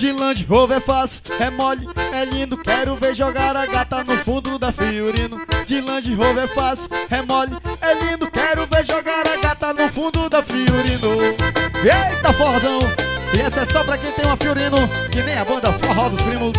De Land Rover é fácil, é mole, é lindo. Quero ver jogar a gata no fundo da Fiorino. De Land Rover é fácil, é mole, é lindo. Quero ver jogar a gata no fundo da Fiorino. Eita forrozão! E essa é só pra quem tem uma Fiorino, que nem a banda Forró dos Primos.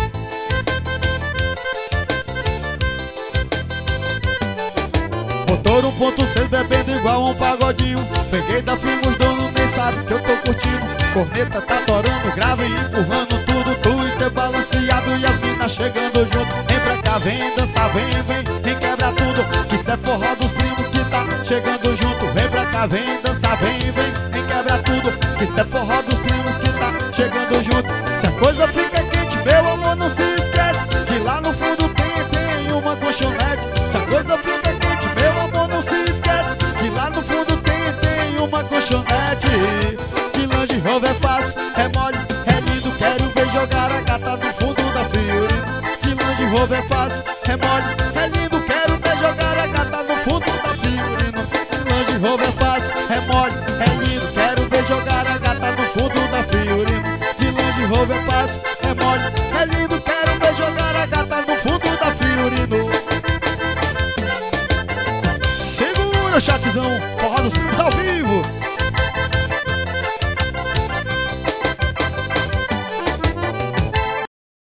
Motor 1.6 bebendo igual um pagodinho. Peguei da Primos, dono nem sabe que eu tô curtindo. Corneta tá torando, grave e empurrando tudo. Twitter balanceado e as minas chegando junto. Vem pra cá, vem dançar, vem quebra tudo. Isso é Forró dos Primos que tá chegando junto. Vem pra cá, vem dançar, vem quebra tudo. Isso é Forró dos Primos que tá chegando junto. Se a coisa fica quente, meu amor, não se esquece que lá no fundo tem uma colchonete. Se a coisa fica quente, meu amor, não se esquece que lá no fundo tem uma colchonete. De Land Rover é fácil, é mole, é lindo. Quero ver jogar a gata no fundo da Fiorino. De Land Rover é fácil, é mole, é lindo. Quero ver jogar a gata no fundo da Fiorino. De Land Rover é fácil, é mole, é lindo. Quero ver jogar a gata no fundo da Fiorino. De Land Rover é fácil, é mole, é lindo. Quero ver jogar a gata no fundo da Fiorino. Segura o chatzão, Forró dos Primos ao vivo.